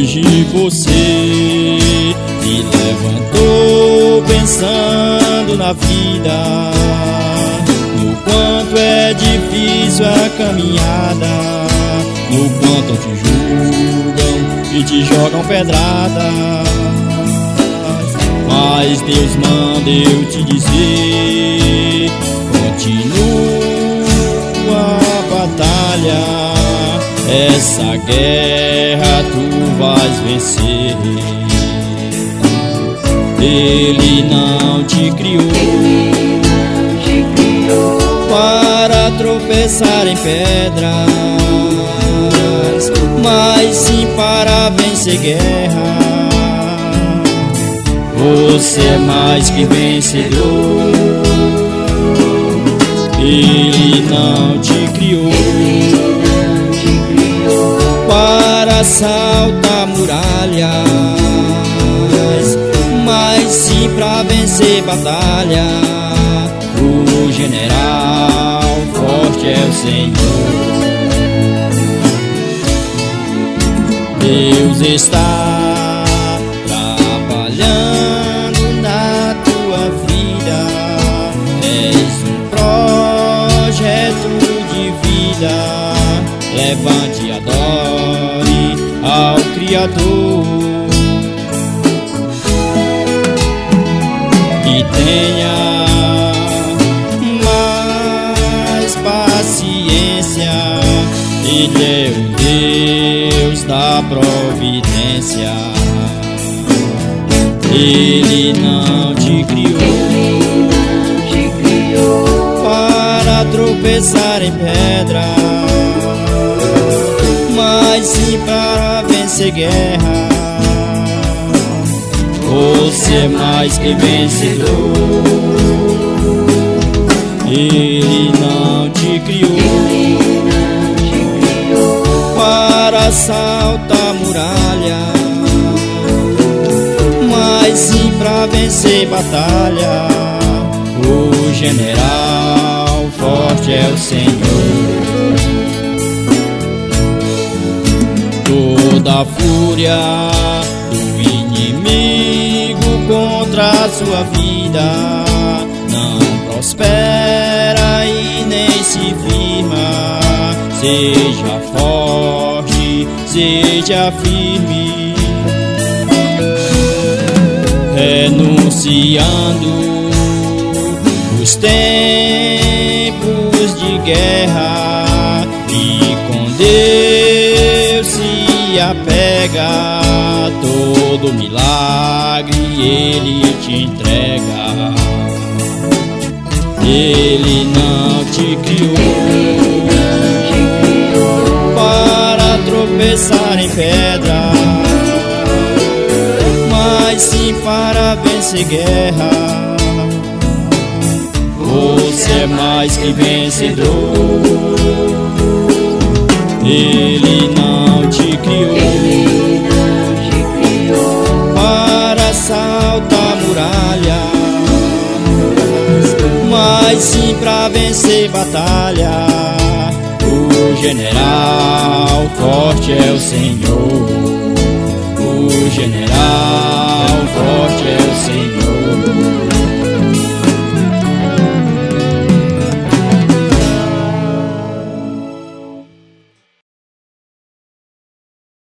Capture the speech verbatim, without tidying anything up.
hoje você me levantou pensando na vida, no quanto é difícil a caminhada, no quanto te julgam e te jogam pedrada. Mas Deus manda eu te dizer: continua a batalha, essa guerra tu vais vencer. Ele não te criou, Ele não te criou para tropeçar em pedras, mas sim para vencer guerra. Você é mais que vencedor. Ele não te criou, Ele não te criou para saltar muralhas, mas sim para vencer batalha. O general forte é o Senhor. Deus está trabalhando na tua vida. És um projeto de vida. Levante e adore ao Criador, e tenha mais paciência. Ele é o Deus da providência. Ele não te criou, Ele não te criou para tropeçar em pedras, mas sim para vencer guerra. Você é mais que vencedor. Ele não te criou, Ele não te criou para saltar muralha, mas sim para vencer batalha. O general forte é o Senhor. Toda a fúria do inimigo contra a sua vida não prospera e nem se firma. Seja forte, seja firme, renunciando os tempos de guerra, e com Deus se apega. Todo milagre Ele te entrega. Ele não te criou, Ele não te criou para tropeçar em pedra, mas sim para vencer guerra. Você é mais que vencedor. Ele não te criou, Ele não te criou para saltar muralha, mas sim para vencer batalha. O general forte é o Senhor. O general forte é o Senhor.